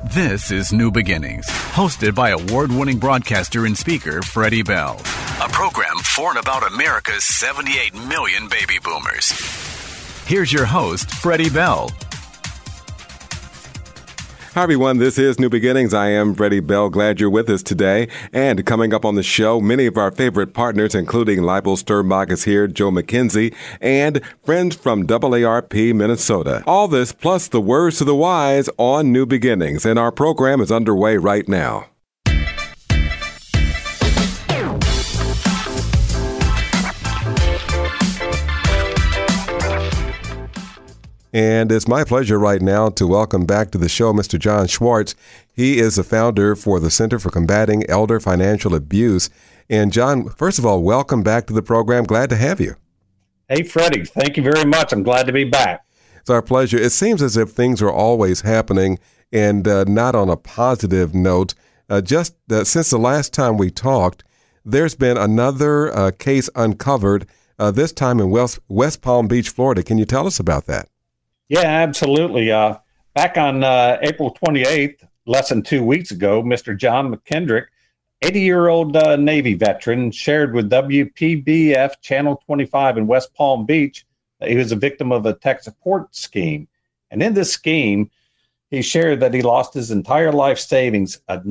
This is New Beginnings, hosted by award-winning broadcaster and speaker Freddie Bell. A program for and about America's 78 million baby boomers. Here's your host, Freddie Bell. Hi, everyone. This is New Beginnings. I am Freddie Bell. Glad you're with us today. And coming up on the show, many of our favorite partners, including Leibel Sternbach is here, Joe McKenzie, and friends from AARP, Minnesota. All this plus the words to the wise on New Beginnings. And our program is underway right now. And it's my pleasure right now to welcome back to the show Mr. John Schwartz. He is the founder for the Center for Combating Elder Financial Abuse. And John, first of all, welcome back to the program. Glad to have you. Hey, Freddie. Thank you very much. I'm glad to be back. It's our pleasure. It seems as if things are always happening and not on a positive note. Since the last time we talked, there's been another case uncovered, this time in West Palm Beach, Florida. Can you tell us about that? Yeah, absolutely. Back on April 28th, less than 2 weeks ago, Mr. John McKendrick, 80-year-old Navy veteran, shared with WPBF Channel 25 in West Palm Beach that he was a victim of a tech support scheme. And in this scheme, he shared that he lost his entire life savings of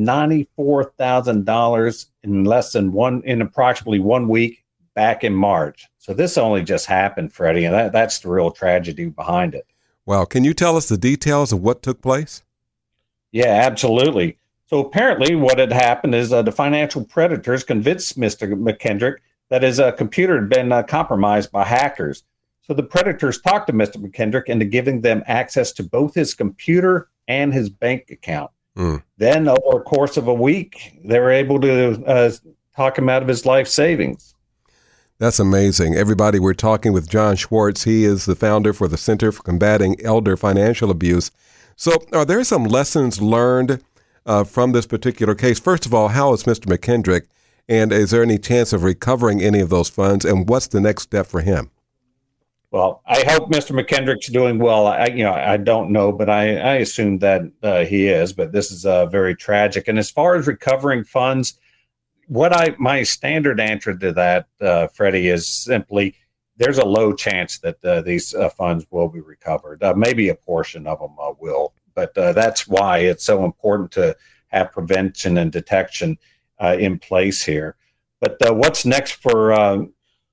$94,000 in approximately 1 week back in March. So this only just happened, Freddie, and that's the real tragedy behind it. Wow. Can you tell us the details of what took place? Yeah, absolutely. So apparently what had happened is the financial predators convinced Mr. McKendrick that his computer had been compromised by hackers. So the predators talked to Mr. McKendrick into giving them access to both his computer and his bank account. Then over the course of a week, they were able to talk him out of his life savings. That's amazing. Everybody, we're talking with John Schwartz. He is the founder for the Center for Combating Elder Financial Abuse. So are there some lessons learned from this particular case? First of all, how is Mr. McKendrick, and is there any chance of recovering any of those funds, and what's the next step for him? Well, I hope Mr. McKendrick's doing well. I don't know, but I assume that he is, but this is very tragic. And as far as recovering funds, my standard answer to that, Freddie, is simply there's a low chance that these funds will be recovered. Maybe a portion of them will, but that's why it's so important to have prevention and detection in place here. But what's next for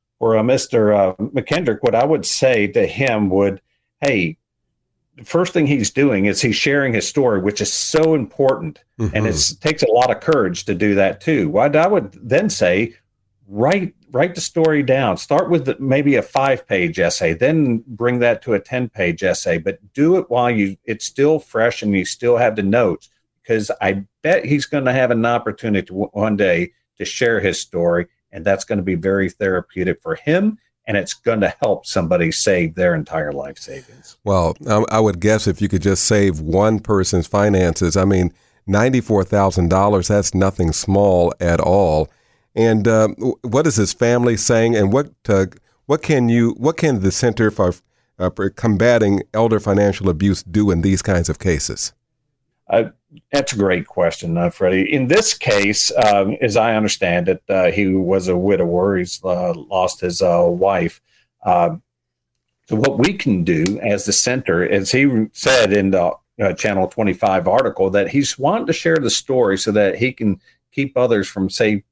Mr. McKendrick? What I would say to him hey, the first thing he's doing is he's sharing his story, which is so important. Mm-hmm. And it takes a lot of courage to do that too. What I would then say, write the story down. Start with maybe a 5-page essay, then bring that to a 10-page essay, but do it while it's still fresh and you still have the notes, because I bet he's going to have an opportunity one day to share his story. And that's going to be very therapeutic for him. And it's going to help somebody save their entire life savings. Well, I would guess if you could just save one person's finances, I mean, $94,000, that's nothing small at all. And what is his family saying? And what can the Center for Combating Elder Financial Abuse do in these kinds of cases? That's a great question, Freddie. In this case, as I understand it, he was a widower. He's lost his wife. So what we can do as the center, as he said in the Channel 25 article, that he's wanting to share the story so that he can keep others from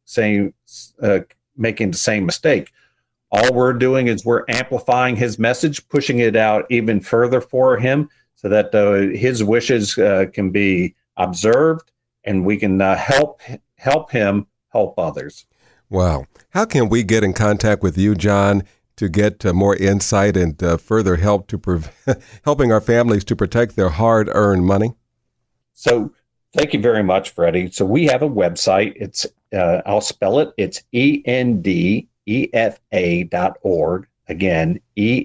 making the same mistake. All we're doing is we're amplifying his message, pushing it out even further for him, so that his wishes can be observed, and we can help him help others. Wow. How can we get in contact with you, John, to get more insight and further help to helping our families to protect their hard-earned money? So thank you very much, Freddie. So we have a website. It's I'll spell it. It's endefa.org. Again,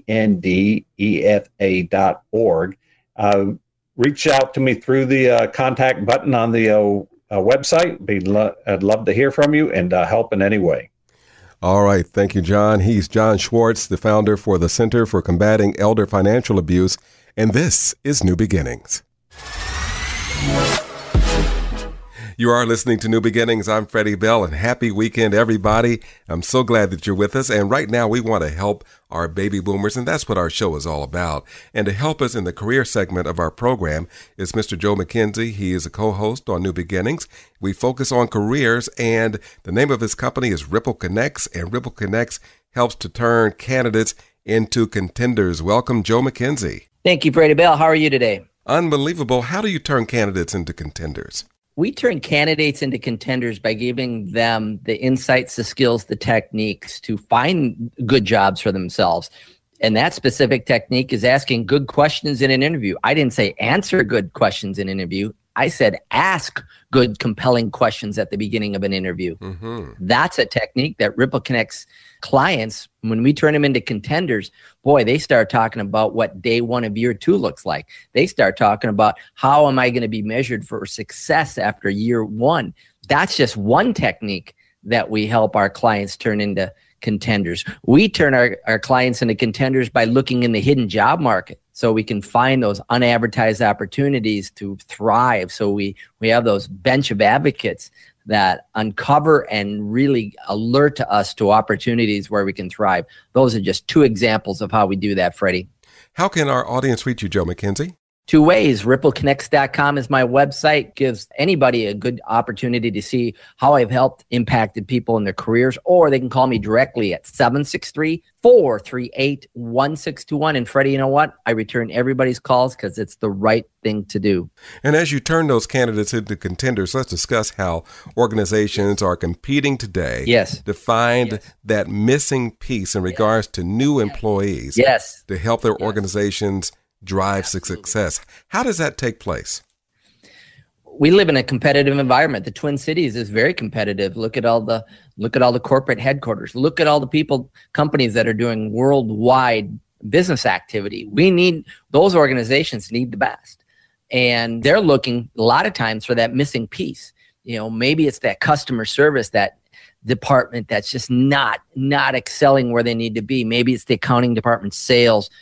endefa.org. Reach out to me through the contact button on the website. I'd love to hear from you and help in any way. All right. Thank you, John. He's John Schwartz, the founder for the Center for Combating Elder Financial Abuse. And this is New Beginnings. You are listening to New Beginnings. I'm Freddie Bell, and happy weekend, everybody. I'm so glad that you're with us. And right now, we want to help our baby boomers, and that's what our show is all about. And to help us in the career segment of our program is Mr. Joe McKenzie. He is a co-host on New Beginnings. We focus on careers, and the name of his company is Ripple Connects, and Ripple Connects helps to turn candidates into contenders. Welcome, Joe McKenzie. Thank you, Freddie Bell. How are you today? Unbelievable. How do you turn candidates into contenders? We turn candidates into contenders by giving them the insights, the skills, the techniques to find good jobs for themselves. And that specific technique is asking good questions in an interview. I didn't say answer good questions in an interview. I said ask good, compelling questions at the beginning of an interview. Mm-hmm. That's a technique that Ripple Connects clients, when we turn them into contenders, boy, they start talking about what day one of year two looks like. They start talking about how am I going to be measured for success after year one. That's just one technique that we help our clients turn into contenders. We turn our clients into contenders by looking in the hidden job market so we can find those unadvertised opportunities to thrive. So we have those bench of advocates that uncover and really alert to us to opportunities where we can thrive. Those are just two examples of how we do that, Freddie. How can our audience reach you, Joe McKenzie? Two ways. RippleConnects.com is my website. Gives anybody a good opportunity to see how I've helped impacted people in their careers, or they can call me directly at 763-438-1621. And Freddie, you know what? I return everybody's calls because it's the right thing to do. And as you turn those candidates into contenders, let's discuss how organizations are competing today to find that missing piece in regards to new employees to help their organizations drive success. How does that take place? We live in a competitive environment. The Twin Cities is very competitive. Look at all the corporate headquarters. Look at all the companies that are doing worldwide business activity. Those organizations need the best. And they're looking a lot of times for that missing piece. You know, maybe it's that customer service, that department that's just not excelling where they need to be. Maybe it's the accounting department, sales,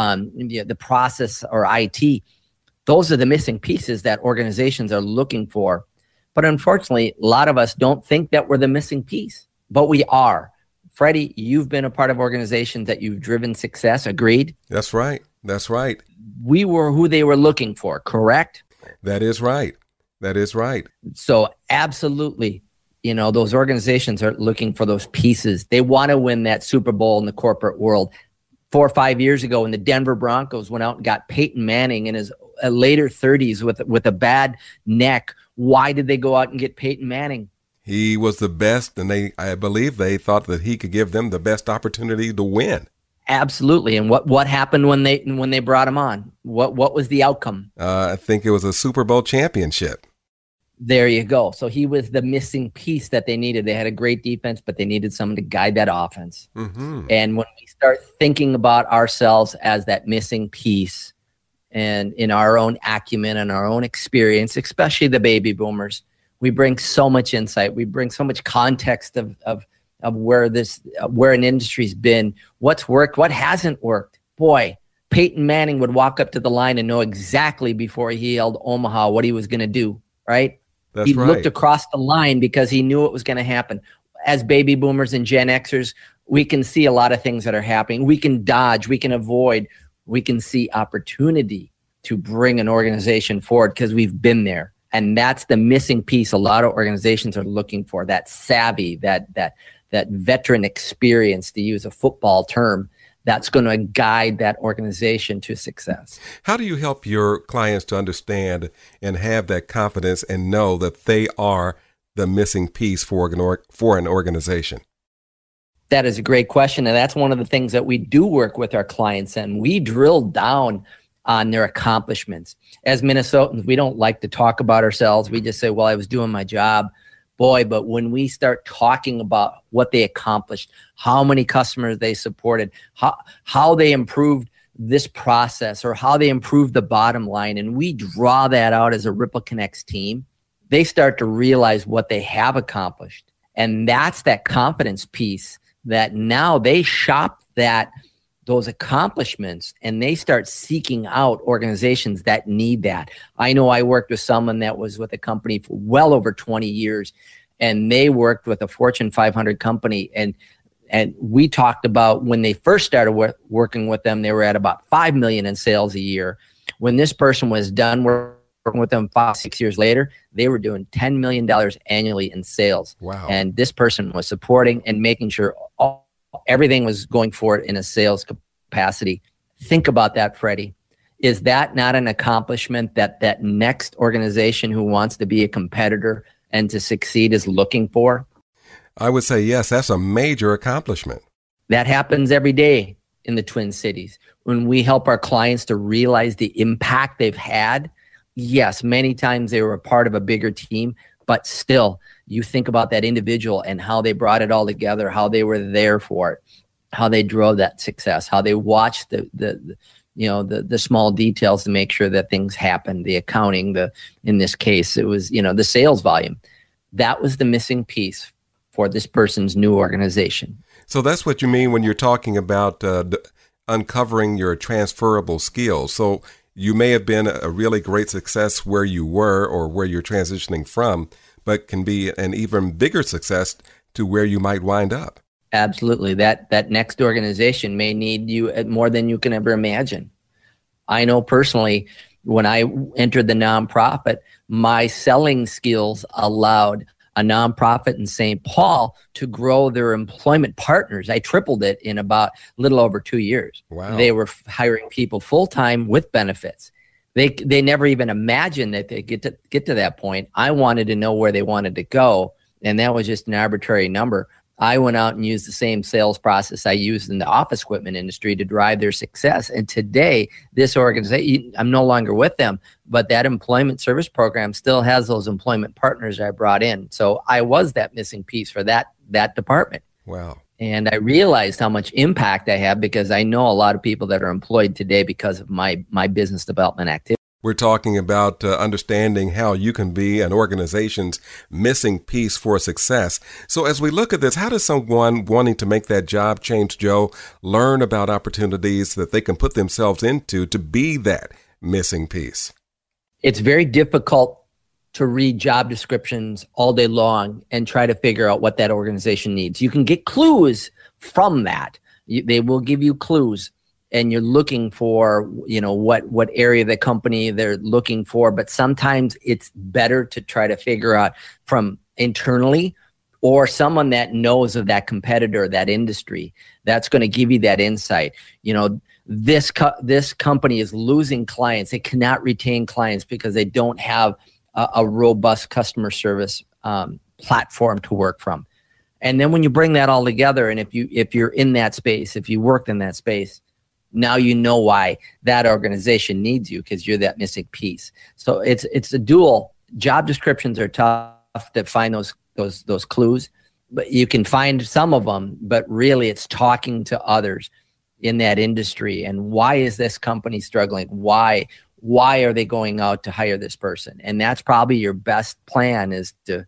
the process or IT. Those are the missing pieces that organizations are looking for. But unfortunately, a lot of us don't think that we're the missing piece, but we are. Freddie, you've been a part of organizations that you've driven success. Agreed? That's right. That's right. We were who they were looking for, correct? That is right. That is right. So absolutely, those organizations are looking for those pieces. They want to win that Super Bowl in the corporate world. 4 or 5 years ago, when the Denver Broncos went out and got Peyton Manning in his later 30s with a bad neck, why did they go out and get Peyton Manning? He was the best, and I believe they thought that he could give them the best opportunity to win. Absolutely. And what happened when they brought him on? What was the outcome? I think it was a Super Bowl championship. There you go. So he was the missing piece that they needed. They had a great defense, but they needed someone to guide that offense. Mm-hmm. And when we start thinking about ourselves as that missing piece, and in our own acumen and our own experience, especially the baby boomers, we bring so much insight. We bring so much context of where an industry's been, what's worked, what hasn't worked. Boy, Peyton Manning would walk up to the line and know exactly before he held Omaha what he was going to do, right? He looked across the line because he knew it was going to happen. As baby boomers and Gen Xers, we can see a lot of things that are happening. We can dodge, we can avoid, we can see opportunity to bring an organization forward because we've been there. And that's the missing piece a lot of organizations are looking for, that savvy, that veteran experience, to use a football term, that's going to guide that organization to success. How do you help your clients to understand and have that confidence and know that they are the missing piece for an organization? That is a great question. And that's one of the things that we do work with our clients, and we drill down on their accomplishments. As Minnesotans, we don't like to talk about ourselves. We just say, well, I was doing my job. Boy, but when we start talking about what they accomplished, how many customers they supported, how they improved this process, or how they improved the bottom line, and we draw that out as a Ripple Connects team, they start to realize what they have accomplished. And that's that confidence piece that now they shop that those accomplishments, and they start seeking out organizations that need that. I know I worked with someone that was with a company for well over 20 years, and they worked with a Fortune 500 company. And we talked about when they first started working with them, they were at about 5 million in sales a year. When this person was done working with them 5-6 years later, they were doing $10 million annually in sales. Wow. And this person was supporting and making sure everything was going forward in a sales capacity. Think about that, Freddie. Is that not an accomplishment that next organization who wants to be a competitor and to succeed is looking for? I would say, yes, that's a major accomplishment. That happens every day in the Twin Cities. When we help our clients to realize the impact they've had, yes, many times they were a part of a bigger team, but still, you think about that individual and how they brought it all together, how they were there for it, how they drove that success, how they watched the small details to make sure that things happened, the accounting, in this case, it was, the sales volume. That was the missing piece for this person's new organization. So that's what you mean when you're talking about uncovering your transferable skills. So you may have been a really great success where you were or where you're transitioning from, but can be an even bigger success to where you might wind up. Absolutely. That next organization may need you more than you can ever imagine. I know personally, when I entered the nonprofit, my selling skills allowed a nonprofit in St. Paul to grow their employment partners. I tripled it in about a little over 2 years. Wow. They were hiring people full-time with benefits. They never even imagined that they'd get to that point. I wanted to know where they wanted to go, and that was just an arbitrary number. I went out and used the same sales process I used in the office equipment industry to drive their success. And today, this organization, I'm no longer with them, but that employment service program still has those employment partners I brought in. So I was that missing piece for that department. Wow. And I realized how much impact I have because I know a lot of people that are employed today because of my business development activity. We're talking about understanding how you can be an organization's missing piece for success. So as we look at this, how does someone wanting to make that job change, Joe, learn about opportunities that they can put themselves into to be that missing piece? It's very difficult to read job descriptions all day long and try to figure out what that organization needs. You can get clues from that. They will give you clues. And you're looking for, what area of the company they're looking for. But sometimes it's better to try to figure out from internally or someone that knows of that competitor, that industry, that's going to give you that insight. This company is losing clients. It cannot retain clients because they don't have a robust customer service platform to work from. And then when you bring that all together, and if you're in that space, if you worked in that space, now you know why that organization needs you because you're that missing piece. So it's a dual. Job descriptions are tough to find those clues, but you can find some of them. But really, it's talking to others in that industry and why is this company struggling? Why are they going out to hire this person? And that's probably your best plan is to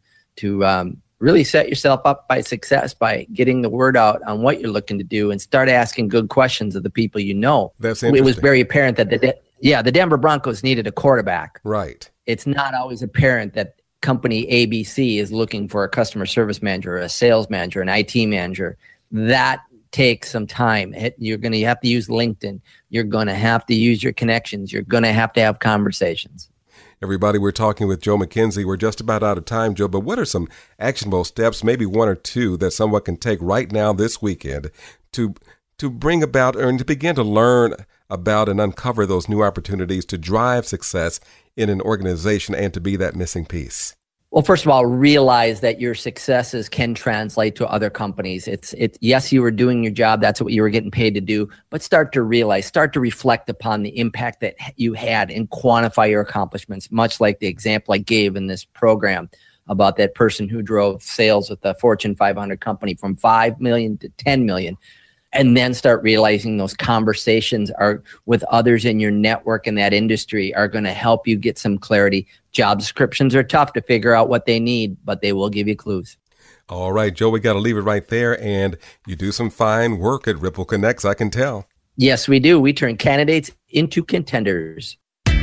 really set yourself up by success by getting the word out on what you're looking to do and start asking good questions of the people you know. That's interesting. It was very apparent that the Denver Broncos needed a quarterback. Right. It's not always apparent that company ABC is looking for a customer service manager, a sales manager, an IT manager. That takes some time. You're going to have to use LinkedIn. You're going to have to use your connections. You're going to have conversations. Everybody, we're talking with Joe McKenzie. We're just about out of time, Joe, but what are some actionable steps, maybe one or two, that someone can take right now this weekend to bring about and to begin to learn about and uncover those new opportunities to drive success in an organization and to be that missing piece? Well, first of all, realize that your successes can translate to other companies. Yes, you were doing your job. That's what you were getting paid to do. But start to reflect upon the impact that you had and quantify your accomplishments, much like the example I gave in this program about that person who drove sales with a Fortune 500 company from 5 million to 10 million. And then start realizing those conversations are with others in your network in that industry are going to help you get some clarity. Job descriptions are tough to figure out what they need, but they will give you clues. All right, Joe, we got to leave it right there. And you do some fine work at Ripple Connects, I can tell. Yes, we do. We turn candidates into contenders.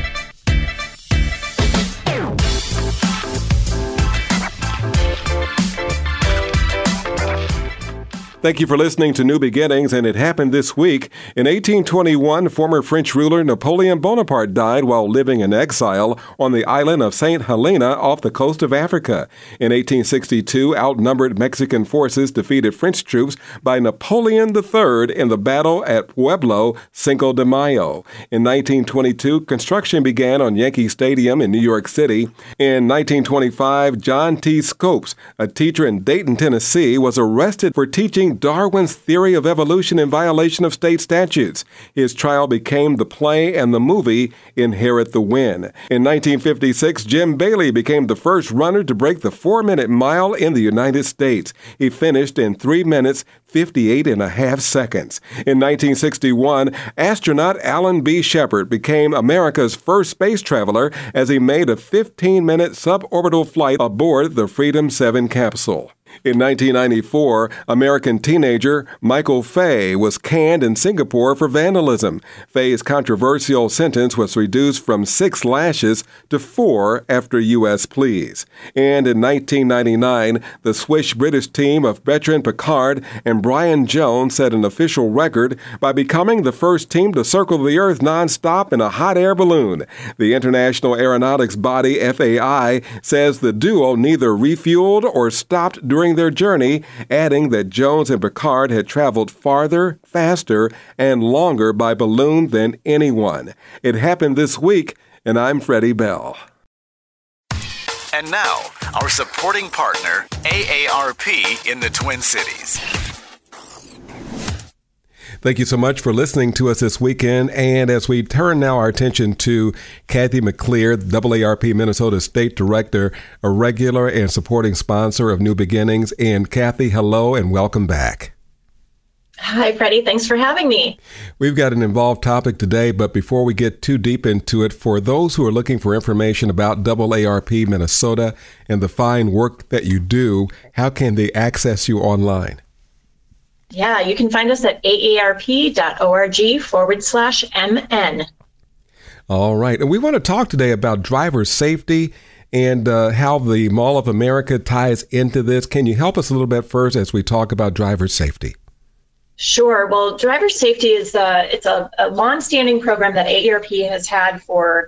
Thank you for listening to New Beginnings, and it happened this week. In 1821, former French ruler Napoleon Bonaparte died while living in exile on the island of St. Helena off the coast of Africa. In 1862, outnumbered Mexican forces defeated French troops by Napoleon III in the battle at Pueblo, Cinco de Mayo. In 1922, construction began on Yankee Stadium in New York City. In 1925, John T. Scopes, a teacher in Dayton, Tennessee, was arrested for teaching Darwin's theory of evolution in violation of state statutes. His trial became the play and the movie Inherit the Wind. In 1956, Jim Bailey became the first runner to break the 4-minute mile in the United States. He finished in 3 minutes, 58 and a half seconds. In 1961, astronaut Alan B. Shepard became America's first space traveler as he made a 15-minute suborbital flight aboard the Freedom 7 capsule. In 1994, American teenager Michael Fay was canned in Singapore for vandalism. Fay's controversial sentence was reduced from 6 lashes to 4 after U.S. pleas. And in 1999, the Swiss-British team of Bertrand Piccard and Brian Jones set an official record by becoming the first team to circle the Earth nonstop in a hot air balloon. The International Aeronautics Body, FAI, says the duo neither refueled or stopped during their journey, adding that Jones and Piccard had traveled farther, faster, and longer by balloon than anyone. It happened this week, and I'm Freddie Bell. And now, our supporting partner, AARP in the Twin Cities. Thank you so much for listening to us this weekend. And as we turn now our attention to Kathy McClear, AARP Minnesota State Director, a regular and supporting sponsor of New Beginnings. And Kathy, hello and welcome back. Hi, Freddie. Thanks for having me. We've got an involved topic today, but before we get too deep into it, for those who are looking for information about AARP Minnesota and the fine work that you do, how can they access you online? Yeah, you can find us at aarp.org/MN. All right. And we want to talk today about driver safety and how the Mall of America ties into this. Can you help us a little bit first as we talk about driver safety? Sure. Well, driver safety is it's a longstanding program that AARP has had for,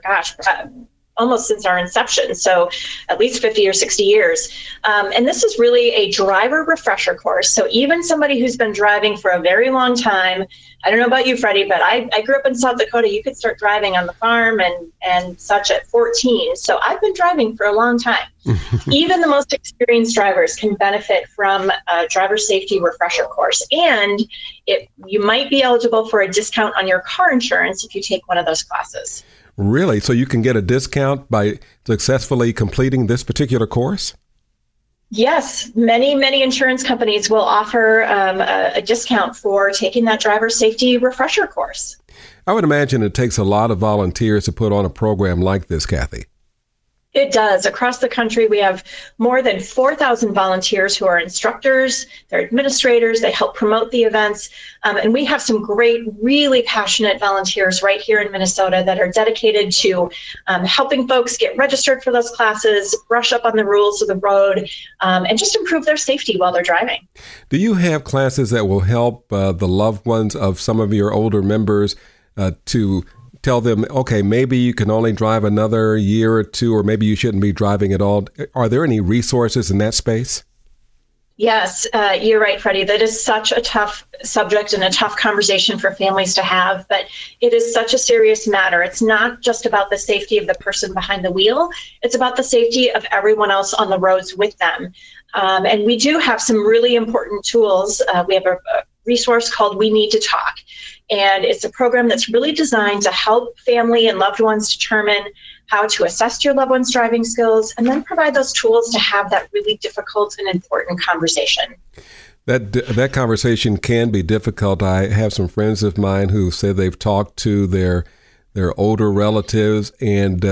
almost since our inception, so at least 50 or 60 years. And this is really a driver refresher course. So even somebody who's been driving for a very long time, I don't know about you, Freddie, but I grew up in South Dakota. You could start driving on the farm and such at 14. So I've been driving for a long time. Even the most experienced drivers can benefit from a driver safety refresher course. And you might be eligible for a discount on your car insurance if you take one of those classes. Really? So you can get a discount by successfully completing this particular course? Yes. Many insurance companies will offer a discount for taking that driver safety refresher course. I would imagine it takes a lot of volunteers to put on a program like this, Kathy. It does. Across the country, we have more than 4,000 volunteers who are instructors, they're administrators, they help promote the events. And we have some great, really passionate volunteers right here in Minnesota that are dedicated to helping folks get registered for those classes, brush up on the rules of the road, and just improve their safety while they're driving. Do you have classes that will help the loved ones of some of your older members to tell them, okay, maybe you can only drive another year or two, or maybe you shouldn't be driving at all? Are there any resources in that space? Yes, you're right, Freddie. That is such a tough subject and a tough conversation for families to have, but it is such a serious matter. It's not just about the safety of the person behind the wheel. It's about the safety of everyone else on the roads with them. And we do have some really important tools. We have a resource called We Need to Talk. And it's a program that's really designed to help family and loved ones determine how to assess your loved one's driving skills and then provide those tools to have that really difficult and important conversation. That conversation can be difficult. I have some friends of mine who say they've talked to their older relatives, and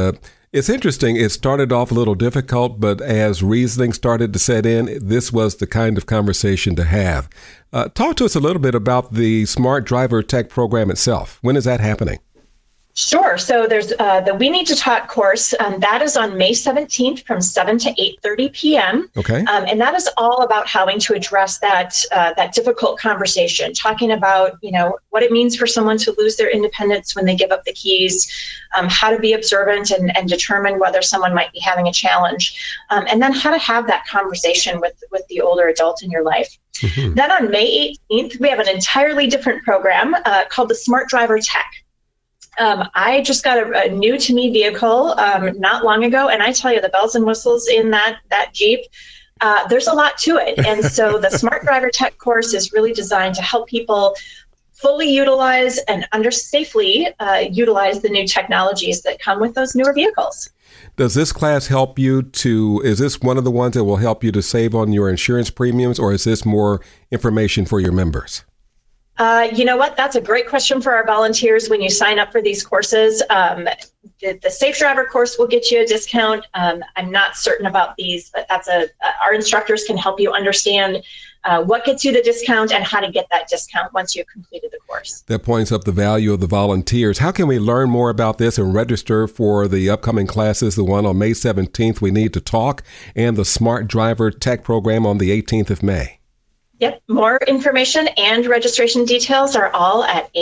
It's interesting. It started off a little difficult, but as reasoning started to set in, this was the kind of conversation to have. Talk to us a little bit about the Smart Driver Tech program itself. When is that happening? Sure. So there's the We Need to Talk course. That is on May 17th from 7 to 8:30 p.m. Okay. And that is all about having to address that difficult conversation, talking about, what it means for someone to lose their independence when they give up the keys, how to be observant and determine whether someone might be having a challenge, and then how to have that conversation with the older adult in your life. Mm-hmm. Then on May 18th, we have an entirely different program called the Smart Driver Tech. I just got a new to me vehicle not long ago, and I tell you, the bells and whistles in that Jeep, there's a lot to it. And so the Smart Driver Tech course is really designed to help people fully utilize and safely utilize the new technologies that come with those newer vehicles. Does this class help you is this one of the ones that will help you to save on your insurance premiums, or is this more information for your members? You know what? That's a great question for our volunteers when you sign up for these courses. The Safe Driver course will get you a discount. I'm not certain about these, but our instructors can help you understand what gets you the discount and how to get that discount once you've completed the course. That points up the value of the volunteers. How can we learn more about this and register for the upcoming classes, the one on May 17th, We Need to Talk, and the Smart Driver Tech program on the 18th of May? Yep. More information and registration details are all at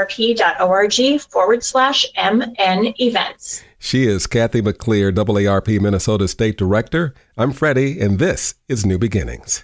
aarp.org/MN events. She is Kathy McClear, AARP Minnesota State Director. I'm Freddie, and this is New Beginnings.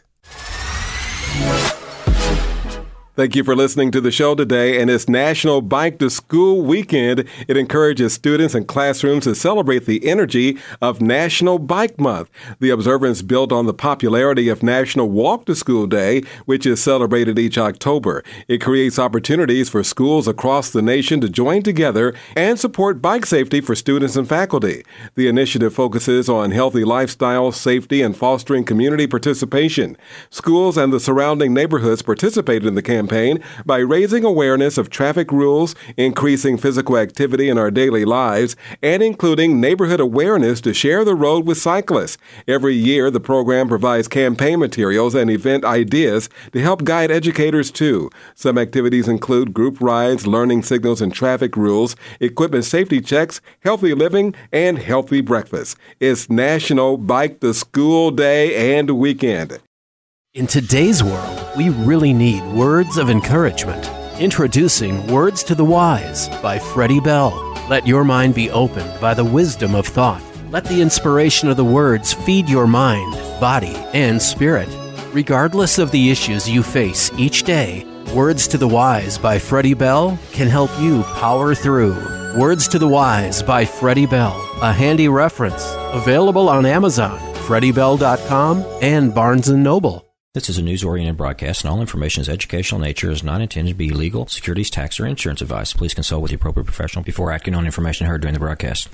Thank you for listening to the show today, and it's National Bike to School Weekend. It encourages students and classrooms to celebrate the energy of National Bike Month. The observance built on the popularity of National Walk to School Day, which is celebrated each October. It creates opportunities for schools across the nation to join together and support bike safety for students and faculty. The initiative focuses on healthy lifestyle, safety, and fostering community participation. Schools and the surrounding neighborhoods participate in the campaign by raising awareness of traffic rules, increasing physical activity in our daily lives, and including neighborhood awareness to share the road with cyclists. Every year, the program provides campaign materials and event ideas to help guide educators too. Some activities include group rides, learning signals and traffic rules, equipment safety checks, healthy living, and healthy breakfast. It's National Bike to School Day and Weekend. In today's world, we really need words of encouragement. Introducing Words to the Wise by Freddie Bell. Let your mind be opened by the wisdom of thought. Let the inspiration of the words feed your mind, body, and spirit. Regardless of the issues you face each day, Words to the Wise by Freddie Bell can help you power through. Words to the Wise by Freddie Bell, a handy reference. Available on Amazon, FreddieBell.com, and Barnes & Noble. This is a news-oriented broadcast, and all information is educational nature, is not intended to be legal, securities, tax, or insurance advice. Please consult with the appropriate professional before acting on information heard during the broadcast.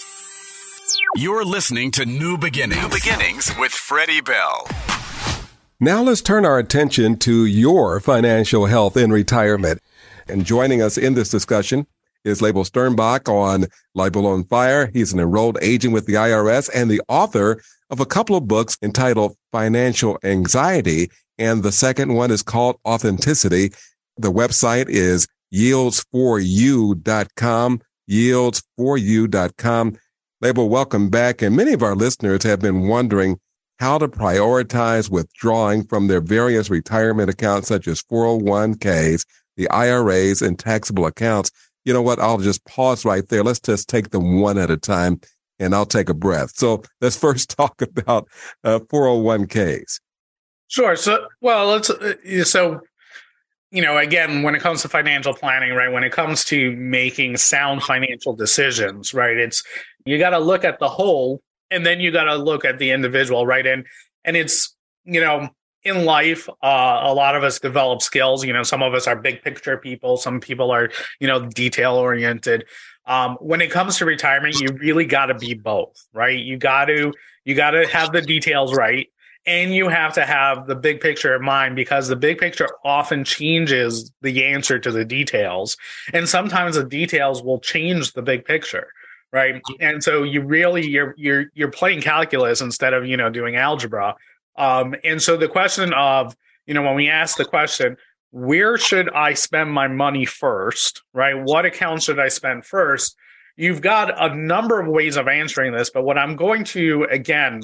You're listening to New Beginnings. New Beginnings with Freddie Bell. Now let's turn our attention to your financial health in retirement. And joining us in this discussion is Label Sternbach on Libel on Fire. He's an enrolled agent with the IRS and the author of a couple of books entitled Financial Anxiety, and the second one is called Authenticity. The website is yields4u.com, yields4u.com. Label, welcome back. And many of our listeners have been wondering how to prioritize withdrawing from their various retirement accounts, such as 401ks, the IRAs, and taxable accounts. You know what? I'll just pause right there. Let's just take them one at a time, and I'll take a breath. So let's first talk about 401ks. Sure. So, again, when it comes to financial planning, right, when it comes to making sound financial decisions, right, you got to look at the whole, and then you got to look at the individual, right? And it's, in life, a lot of us develop skills. Some of us are big picture people. Some people are, detail oriented. When it comes to retirement, you really got to be both, right? You got to have the details right, and you have to have the big picture in mind, because the big picture often changes the answer to the details, and sometimes the details will change the big picture, right? And so you're playing calculus instead of, doing algebra. And so the question of, when we ask the question, where should I spend my money first, right? What account should I spend first? You've got a number of ways of answering this, but what I'm going to, again,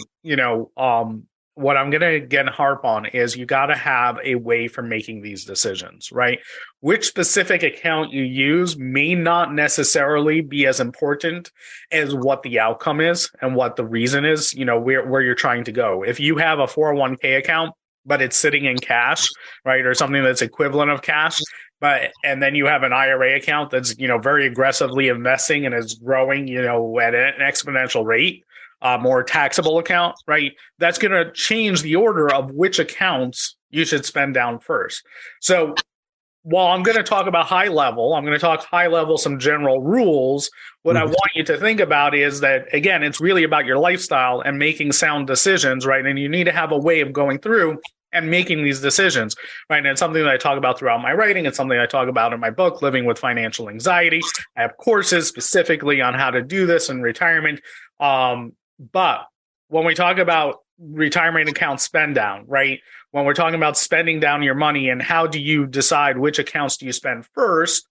harp on is you got to have a way for making these decisions, right? Which specific account you use may not necessarily be as important as what the outcome is and what the reason is, where you're trying to go. If you have a 401k account, but it's sitting in cash, right? Or something that's equivalent of cash, and then you have an IRA account that's, very aggressively investing and is growing, at an exponential rate, more taxable account, right? That's going to change the order of which accounts you should spend down first. So while I'm going to talk about high level, some general rules. What I want you to think about is that, again, it's really about your lifestyle and making sound decisions, right? And you need to have a way of going through and making these decisions, right? And it's something that I talk about throughout my writing. It's something I talk about in my book, Living with Financial Anxiety. I have courses specifically on how to do this in retirement. But when we talk about retirement account spend down, right? When we're talking about spending down your money and how do you decide which accounts do you spend first,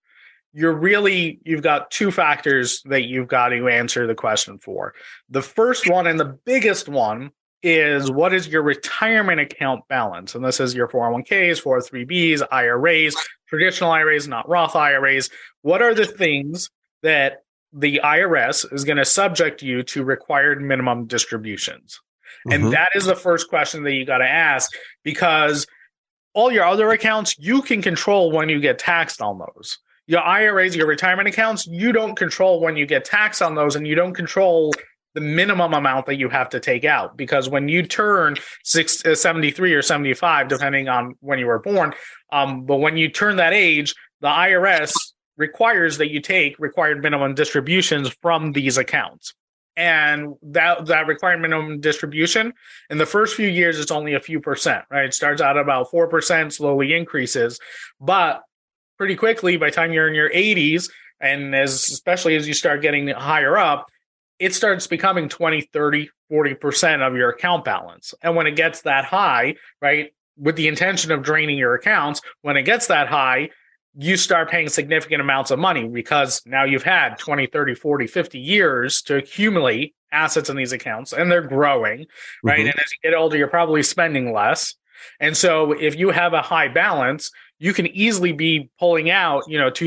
you've got two factors that you've got to answer the question for. The first one and the biggest one is, what is your retirement account balance? And this is your 401ks, 403bs, IRAs, traditional IRAs, not Roth IRAs. What are the things that the IRS is going to subject you to required minimum distributions? And that is the first question that you got to ask, because all your other accounts, you can control when you get taxed on those. Your IRAs, your retirement accounts, you don't control when you get taxed on those, and you don't control the minimum amount that you have to take out, because when you turn 73 or 75, depending on when you were born, but when you turn that age, the IRS requires that you take required minimum distributions from these accounts. And that required minimum distribution, in the first few years, it's only a few percent, right? It starts out about 4%, slowly increases. But pretty quickly, by the time you're in your 80s, and especially as you start getting higher up, it starts becoming 20, 30, 40% of your account balance. And when it gets that high, right, with the intention of draining your accounts, when it gets that high, you start paying significant amounts of money, because now you've had 20, 30, 40, 50 years to accumulate assets in these accounts, and they're growing, right? And as you get older, you're probably spending less. And so if you have a high balance, you can easily be pulling out,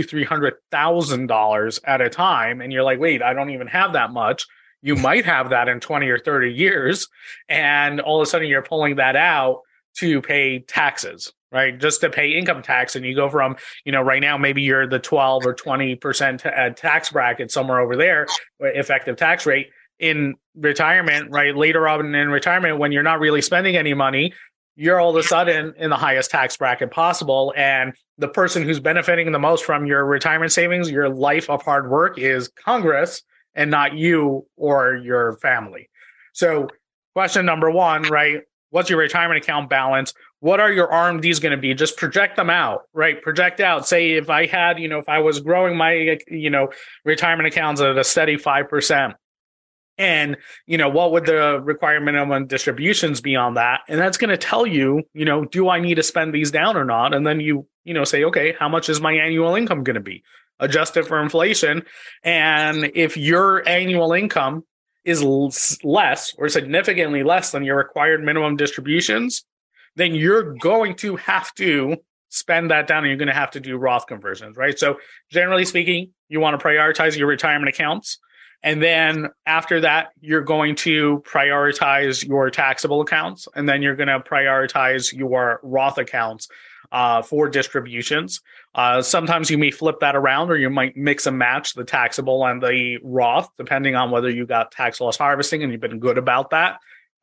$200,000-$300,000 at a time. And you're like, wait, I don't even have that much. You might have that in 20 or 30 years. And all of a sudden you're pulling that out to pay taxes, right? Just to pay income tax. And you go from, right now, maybe you're the 12 or 20% tax bracket, somewhere over there, effective tax rate. In retirement, right? Later on in retirement, when you're not really spending any money, you're all of a sudden in the highest tax bracket possible. And the person who's benefiting the most from your retirement savings, your life of hard work, is Congress and not you or your family. So question number one, right? What's your retirement account balance? What are your RMDs going to be? Just project them out, right? Project out. Say if I had, if I was growing my, retirement accounts at a steady 5%. And, what would the required minimum distributions be on that? And that's going to tell you, do I need to spend these down or not? And then you say, okay, how much is my annual income going to be? Adjusted for inflation. And if your annual income is less or significantly less than your required minimum distributions, then you're going to have to spend that down, and you're going to have to do Roth conversions, right? So generally speaking, you want to prioritize your retirement accounts. And then after that, you're going to prioritize your taxable accounts. And then you're going to prioritize your Roth accounts for distributions. Sometimes you may flip that around, or you might mix and match the taxable and the Roth, depending on whether you got tax loss harvesting and you've been good about that,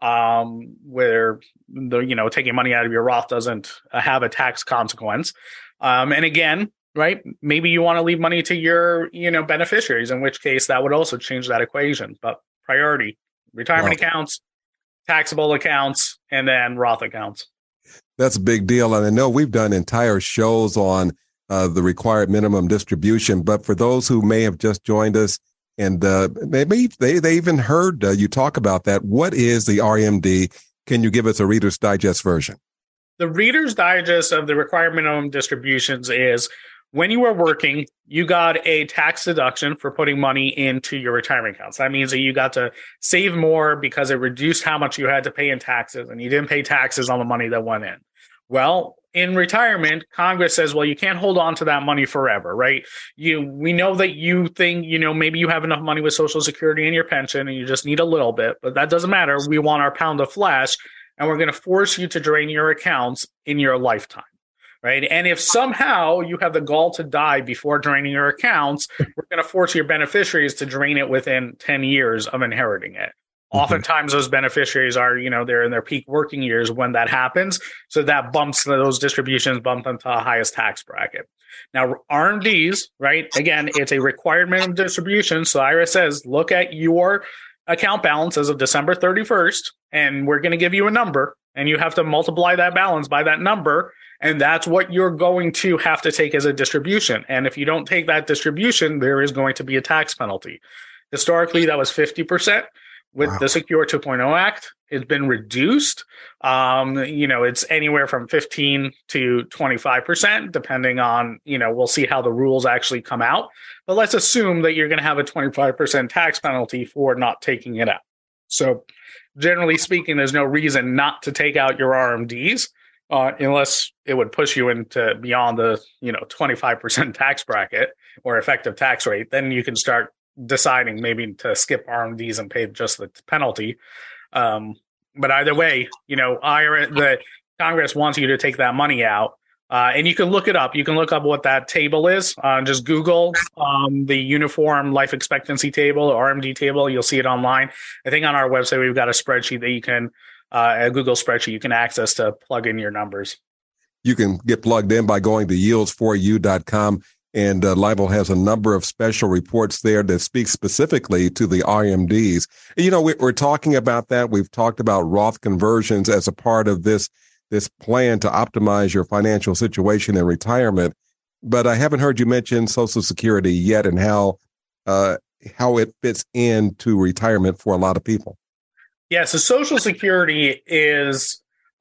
where taking money out of your Roth doesn't have a tax consequence. And again, right, maybe you want to leave money to your beneficiaries, in which case that would also change that equation. But priority: retirement accounts, taxable accounts, and then Roth accounts. That's a big deal. And I know we've done entire shows on the required minimum distribution. But for those who may have just joined us, And maybe they even heard you talk about that. What is the RMD? Can you give us a Reader's Digest version? The Reader's Digest of the required minimum distributions is when you were working, you got a tax deduction for putting money into your retirement accounts. That means that you got to save more because it reduced how much you had to pay in taxes, and you didn't pay taxes on the money that went in. Well, in retirement, Congress says, well, you can't hold on to that money forever, right? We know that you think, maybe you have enough money with Social Security and your pension and you just need a little bit, but that doesn't matter. We want our pound of flesh, and we're going to force you to drain your accounts in your lifetime, right? And if somehow you have the gall to die before draining your accounts, we're going to force your beneficiaries to drain it within 10 years of inheriting it. Oftentimes those beneficiaries are, they're in their peak working years when that happens. So that those distributions bump them to the highest tax bracket. Now, RMDs, right? Again, it's a required minimum distribution. So IRS says, look at your account balance as of December 31st, and we're going to give you a number, and you have to multiply that balance by that number. And that's what you're going to have to take as a distribution. And if you don't take that distribution, there is going to be a tax penalty. Historically, that was 50%. With the Secure 2.0 Act, it's been reduced. It's anywhere from 15 to 25%, depending on, we'll see how the rules actually come out. But let's assume that you're going to have a 25% tax penalty for not taking it out. So generally speaking, there's no reason not to take out your RMDs unless it would push you into beyond the, 25% tax bracket or effective tax rate. Then you can start deciding maybe to skip RMDs and pay just the penalty. But either way, the Congress wants you to take that money out. And you can look it up. You can look up what that table is. Just Google the Uniform Life Expectancy Table, RMD table. You'll see it online. I think on our website, we've got a spreadsheet that you can, a Google spreadsheet you can access to plug in your numbers. You can get plugged in by going to yields4u.com. And Leibel has a number of special reports there that speak specifically to the RMDs. We're talking about that. We've talked about Roth conversions as a part of this plan to optimize your financial situation in retirement. But I haven't heard you mention Social Security yet and how it fits into retirement for a lot of people. Yeah, so Social Security is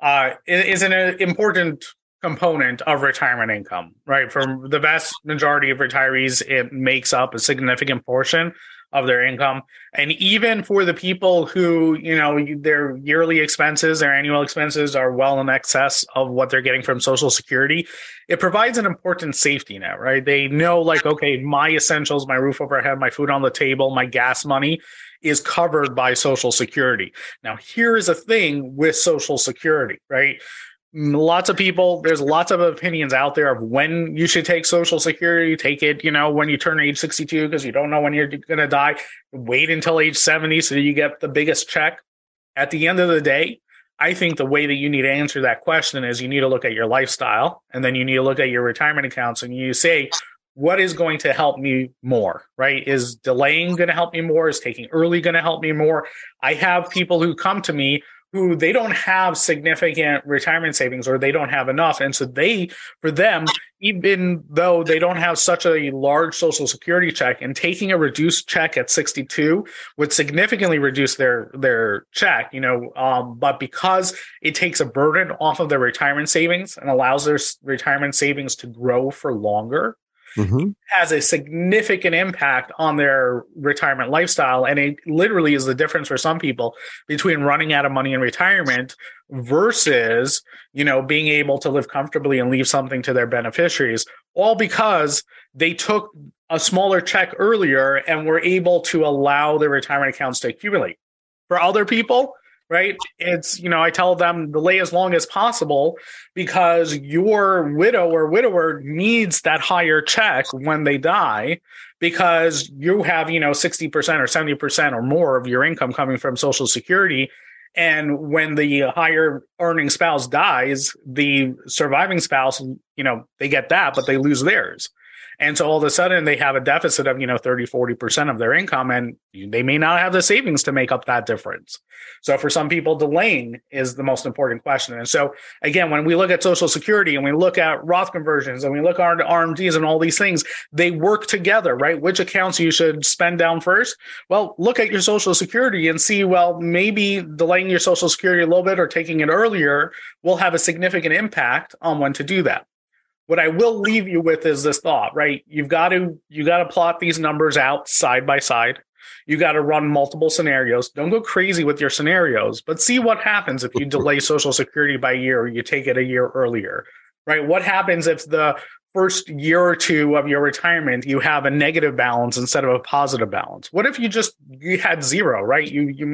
an important component of retirement income, right? For the vast majority of retirees, it makes up a significant portion of their income. And even for the people who, their yearly expenses, their annual expenses are well in excess of what they're getting from Social Security, it provides an important safety net, right? They know okay, my essentials, my roof over head, my food on the table, my gas money is covered by Social Security. Now, here is a thing with Social Security, right? Lots of people, there's lots of opinions out there of when you should take Social Security. Take it, when you turn age 62 because you don't know when you're going to die. Wait until age 70 so you get the biggest check. At the end of the day, I think the way that you need to answer that question is you need to look at your lifestyle, and then you need to look at your retirement accounts, and you say, what is going to help me more, right? Is delaying going to help me more? Is taking early going to help me more? I have people who come to me who they don't have significant retirement savings, or they don't have enough. And so for them, even though they don't have such a large Social Security check, and taking a reduced check at 62 would significantly reduce their check, but because it takes a burden off of their retirement savings and allows their retirement savings to grow for longer, has a significant impact on their retirement lifestyle. And it literally is the difference for some people between running out of money in retirement versus, being able to live comfortably and leave something to their beneficiaries, all because they took a smaller check earlier and were able to allow their retirement accounts to accumulate. For other people, right? It's, I tell them delay as long as possible because your widow or widower needs that higher check when they die, because you have, 60% or 70% or more of your income coming from Social Security. And when the higher earning spouse dies, the surviving spouse, they get that, but they lose theirs. And so all of a sudden they have a deficit of, 30, 40% of their income, and they may not have the savings to make up that difference. So for some people, delaying is the most important question. And so again, when we look at Social Security and we look at Roth conversions and we look at RMDs and all these things, they work together, right? Which accounts you should spend down first? Well, look at your Social Security and see, well, maybe delaying your Social Security a little bit or taking it earlier will have a significant impact on when to do that. What I will leave you with is this thought, right? You got to plot these numbers out side by side. You got to run multiple scenarios. Don't go crazy with your scenarios, but see what happens if you delay Social Security by a year or you take it a year earlier, right? What happens if the first year or two of your retirement, you have a negative balance instead of a positive balance? What if you had zero, right?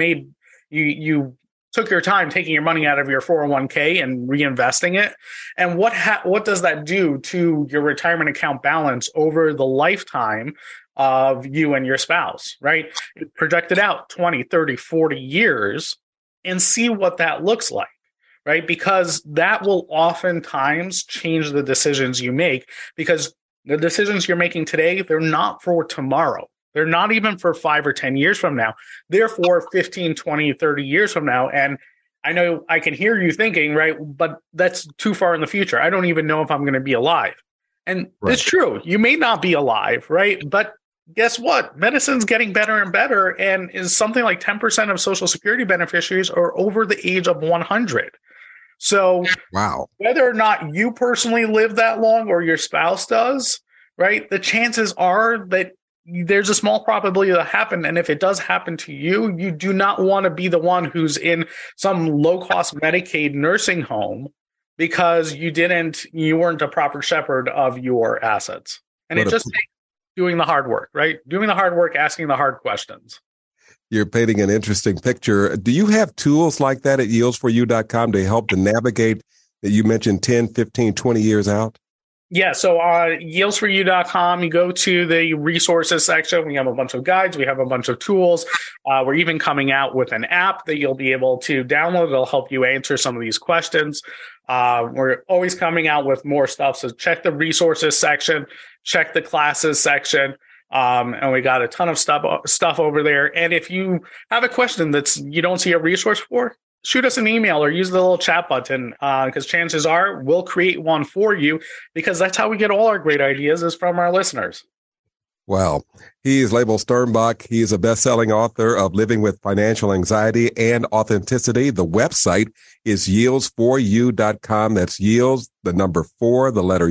You took your time taking your money out of your 401k and reinvesting it. And what does that do to your retirement account balance over the lifetime of you and your spouse, right? Project it out 20, 30, 40 years and see what that looks like, right? Because that will oftentimes change the decisions you make, because the decisions you're making today, they're not for tomorrow. They're not even for 5 or 10 years from now. They're for 15, 20, 30 years from now. And I know I can hear you thinking, right, but that's too far in the future. I don't even know if I'm going to be alive. And It's true. You may not be alive, right? But guess what? Medicine's getting better and better, and is something like 10% of Social Security beneficiaries are over the age of 100. So whether or not you personally live that long or your spouse does, right, the chances are that there's a small probability that happen. And if it does happen to you, you do not want to be the one who's in some low-cost Medicaid nursing home because you weren't a proper shepherd of your assets. And it just takes doing the hard work, right? Doing the hard work, asking the hard questions. You're painting an interesting picture. Do you have tools like that at yieldsforyou.com to help to navigate that you mentioned 10, 15, 20 years out? Yeah, so on yieldsforyou.com, you go to the resources section. We have a bunch of guides. We have a bunch of tools. We're even coming out with an app that you'll be able to download. It'll help you answer some of these questions. We're always coming out with more stuff. So check the resources section, check the classes section. And we got a ton of stuff over there. And if you have a question you don't see a resource for, shoot us an email or use the little chat button, because chances are we'll create one for you, because that's how we get all our great ideas is from our listeners. Wow. He is Label Sternbach. He is a best-selling author of Living with Financial Anxiety and Authenticity. The website is yieldsforyou.com. That's yields, the number 4, the letter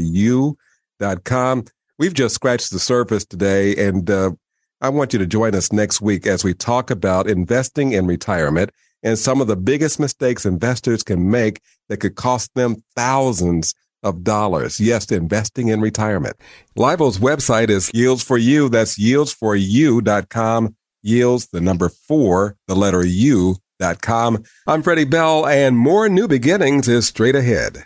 U.com. We've just scratched the surface today, and I want you to join us next week as we talk about investing in retirement and some of the biggest mistakes investors can make that could cost them thousands of dollars. Yes, investing in retirement. Libel's website is Yields for You. That's yieldsforyou.com. Yields, the number 4, the letter U.com. I'm Freddie Bell, and more New Beginnings is straight ahead.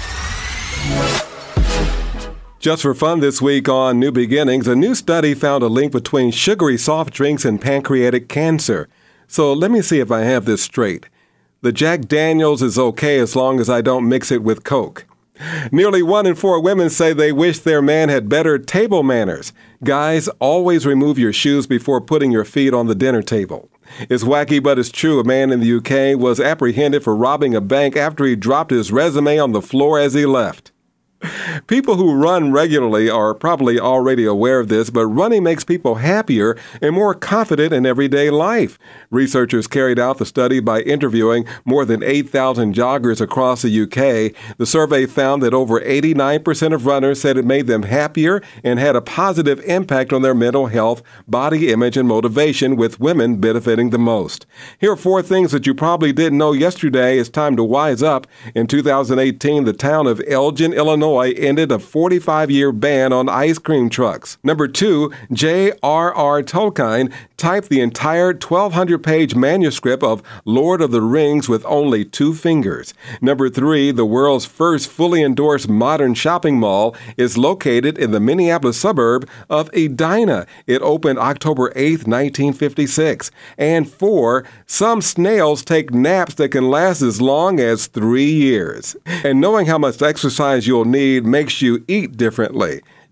Just for fun this week on New Beginnings, a new study found a link between sugary soft drinks and pancreatic cancer. So let me see if I have this straight. The Jack Daniels is okay as long as I don't mix it with Coke. Nearly 1 in 4 women say they wish their man had better table manners. Guys, always remove your shoes before putting your feet on the dinner table. It's wacky, but it's true. A man in the UK was apprehended for robbing a bank after he dropped his resume on the floor as he left. People who run regularly are probably already aware of this, but running makes people happier and more confident in everyday life. Researchers carried out the study by interviewing more than 8,000 joggers across the UK. The survey found that over 89% of runners said it made them happier and had a positive impact on their mental health, body image, and motivation, with women benefiting the most. Here are 4 things that you probably didn't know yesterday. It's time to wise up. In 2018, the town of Elgin, Illinois, ended a 45-year ban on ice cream trucks. Number 2, J.R.R. Tolkien typed the entire 1,200-page manuscript of Lord of the Rings with only 2 fingers. Number 3, the world's first fully endorsed modern shopping mall is located in the Minneapolis suburb of Edina. It opened October 8, 1956. And 4, some snails take naps that can last as long as 3 years. And knowing how much exercise you'll need makes you eat differently.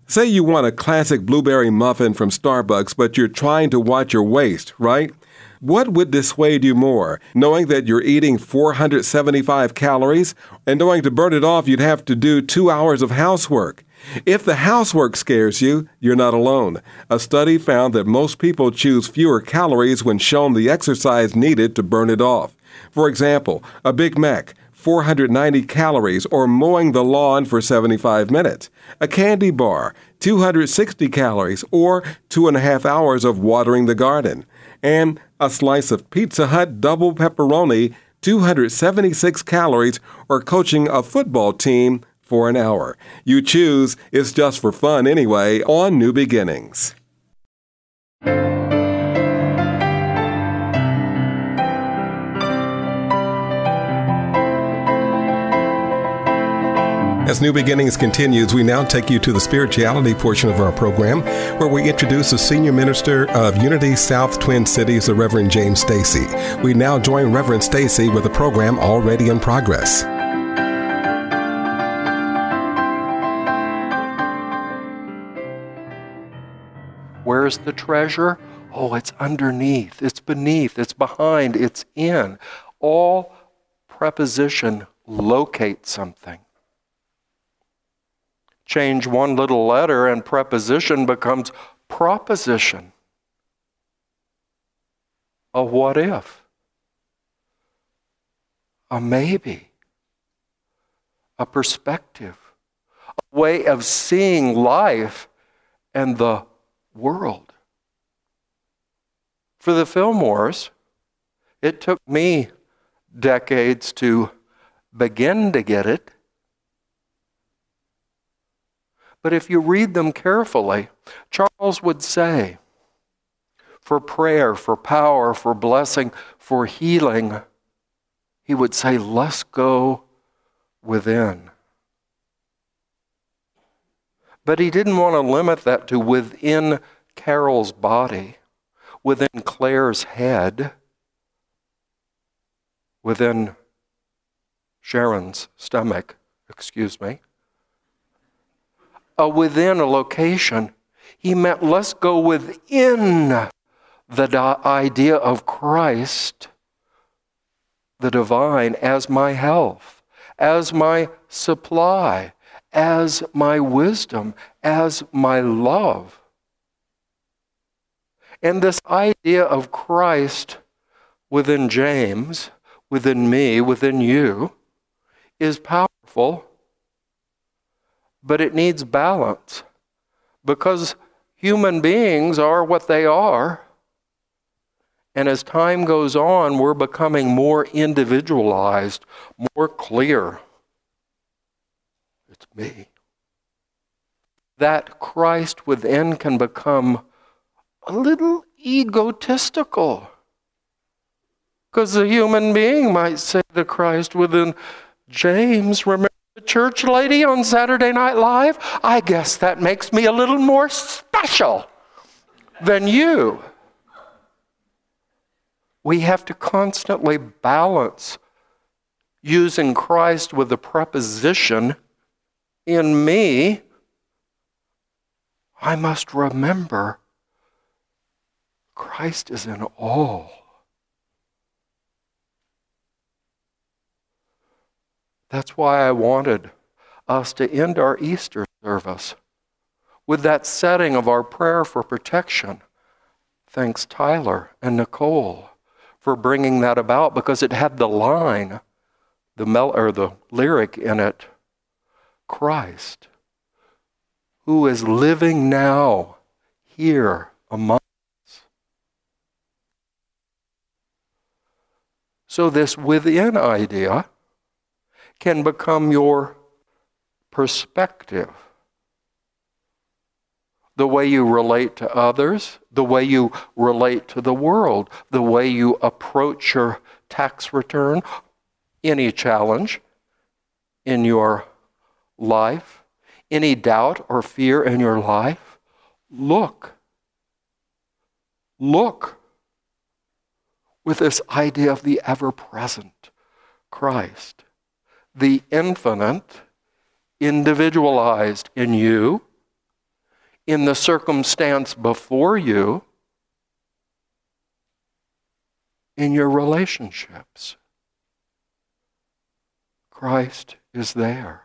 Say you want a classic blueberry muffin from Starbucks, but you're trying to watch your waist, right? What would dissuade you more, knowing that you're eating 475 calories, and knowing to burn it off you'd have to do 2 hours of housework? If the housework scares you, you're not alone. A study found that most people choose fewer calories when shown the exercise needed to burn it off. For example, a Big Mac, 490 calories, or mowing the lawn for 75 minutes. A candy bar, 260 calories, or 2.5 hours of watering the garden. And a slice of Pizza Hut double pepperoni, 276 calories, or coaching a football team for an hour. You choose. It's just for fun anyway on New Beginnings. As New Beginnings continues, we now take you to the spirituality portion of our program, where we introduce the Senior Minister of Unity South Twin Cities, the Reverend James Stacy. We now join Reverend Stacy with a program already in progress. Where's the treasure? Oh, it's underneath, it's beneath, it's behind, it's in. All preposition locates something. Change one little letter and preposition becomes proposition. A what if? A maybe. A perspective. A way of seeing life and the world. For the Fillmores, it took me decades to begin to get it. But if you read them carefully, Charles would say, for prayer, for power, for blessing, for healing, he would say, let's go within. But he didn't want to limit that to within Carol's body, within Claire's head, within Sharon's stomach, within a location. He meant let's go within the idea of Christ, the divine, as my health, as my supply, as my wisdom, as my love. And this idea of Christ within James, within me, within you, is powerful, but it needs balance, because human beings are what they are. And as time goes on, we're becoming more individualized, more clear. It's me. That Christ within can become a little egotistical. Because a human being might say to Christ within James, remember the church lady on Saturday Night Live? I guess that makes me a little more special than you. We have to constantly balance using Christ with the preposition, in me. I must remember Christ is in all. That's why I wanted us to end our Easter service with that setting of our prayer for protection. Thanks Tyler and Nicole for bringing that about, because it had the line, the lyric in it, Christ, who is living now here among us. So this within idea can become your perspective. The way you relate to others, the way you relate to the world, the way you approach your tax return, any challenge in your life, any doubt or fear in your life. Look with this idea of the ever-present Christ, the infinite, individualized in you in the circumstance before you, in your relationships. Christ is there.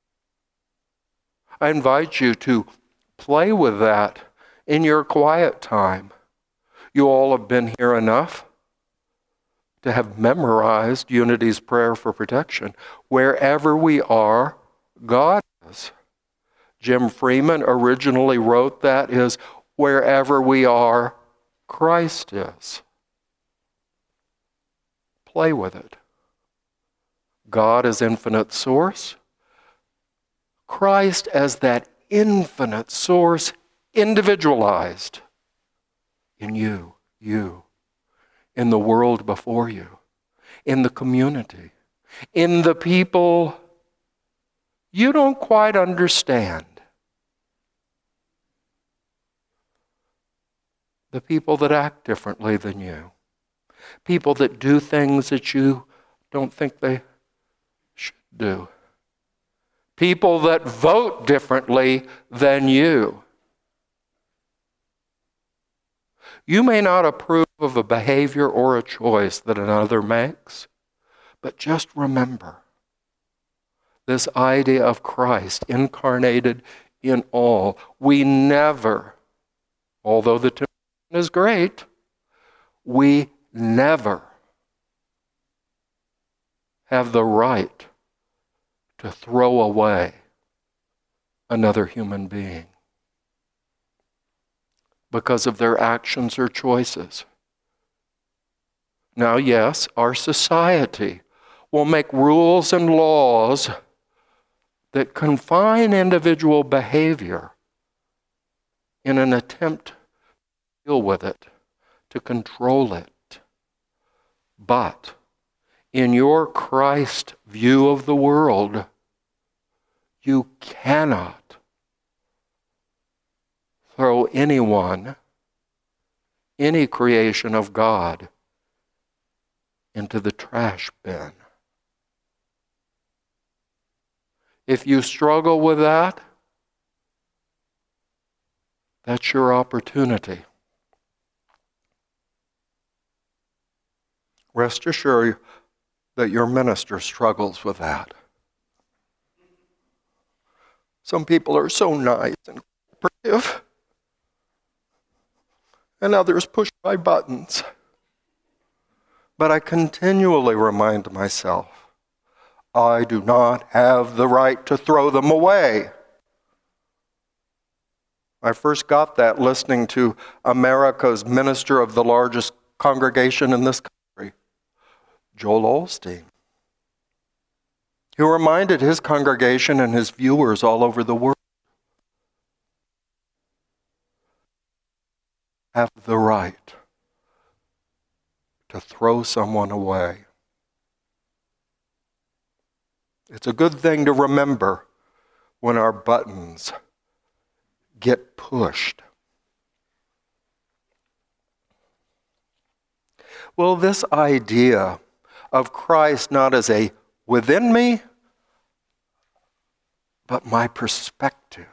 I invite you to play with that in your quiet time. You all have been here enough to have memorized Unity's prayer for protection. Wherever we are, God is. Jim Freeman originally wrote that is, wherever we are, Christ is. Play with it. God as infinite source. Christ as that infinite source, individualized in you, in the world before you, in the community, in the people you don't quite understand. The people that act differently than you. People that do things that you don't think they should do. People that vote differently than you. You may not approve of a behavior or a choice that another makes, but just remember this idea of Christ incarnated in all. We never, although the temptation is great, we never have the right to throw away another human being because of their actions or choices. Now, yes, our society will make rules and laws that confine individual behavior in an attempt to deal with it, to control it. But in your Christ view of the world, you cannot throw anyone, any creation of God, into the trash bin. If you struggle with that, that's your opportunity. Rest assured that your minister struggles with that. Some people are so nice and cooperative, and others push my buttons. But I continually remind myself, I do not have the right to throw them away. I first got that listening to America's minister of the largest congregation in this country, Joel Osteen. He reminded his congregation and his viewers all over the world, have the right to throw someone away. It's a good thing to remember when our buttons get pushed. Well, this idea of Christ not as a within me, but my perspective,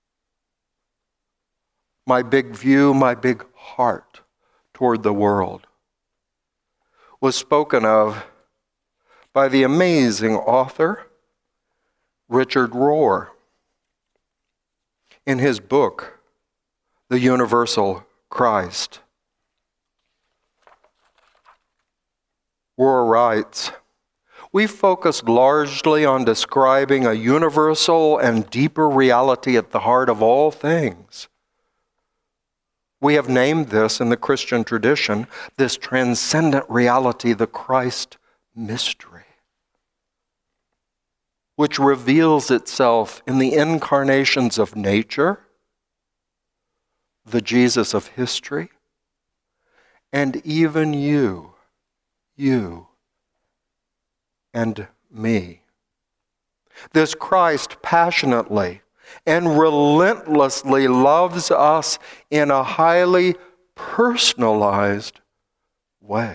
my big view, my big heart toward the world, was spoken of by the amazing author Richard Rohr in his book, The Universal Christ. Rohr writes, "We focused largely on describing a universal and deeper reality at the heart of all things. We have named this in the Christian tradition, this transcendent reality, the Christ mystery, which reveals itself in the incarnations of nature, the Jesus of history, and even you and me. This Christ passionately and relentlessly loves us in a highly personalized way.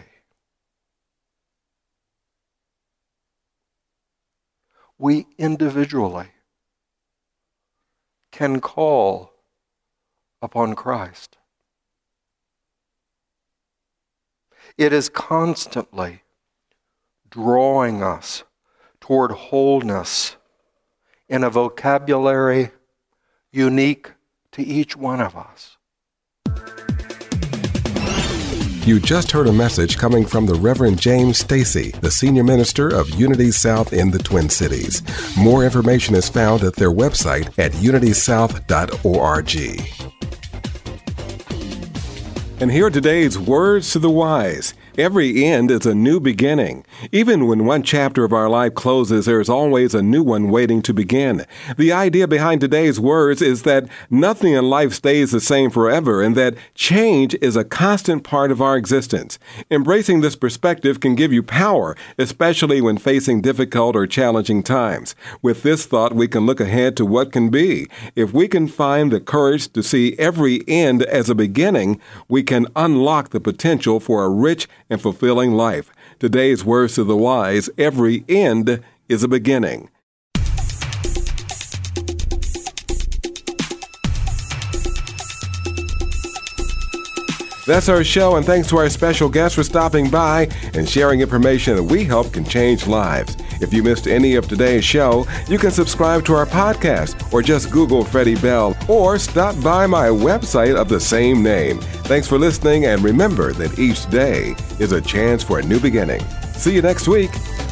We individually can call upon Christ. It is constantly drawing us toward wholeness in a vocabulary unique to each one of us. You just heard a message coming from the Reverend James Stacy, the senior minister of Unity South in the Twin Cities. More information is found at their website at unitysouth.org. And here are today's words to the wise. Every end is a new beginning. Even when one chapter of our life closes, there is always a new one waiting to begin. The idea behind today's words is that nothing in life stays the same forever and that change is a constant part of our existence. Embracing this perspective can give you power, especially when facing difficult or challenging times. With this thought, we can look ahead to what can be. If we can find the courage to see every end as a beginning, we can unlock the potential for a rich and fulfilling life. Today's words to the wise: every end is a beginning. That's our show, and thanks to our special guests for stopping by and sharing information that we hope can change lives. If you missed any of today's show, you can subscribe to our podcast or just Google Freddie Bell or stop by my website of the same name. Thanks for listening, and remember that each day is a chance for a new beginning. See you next week.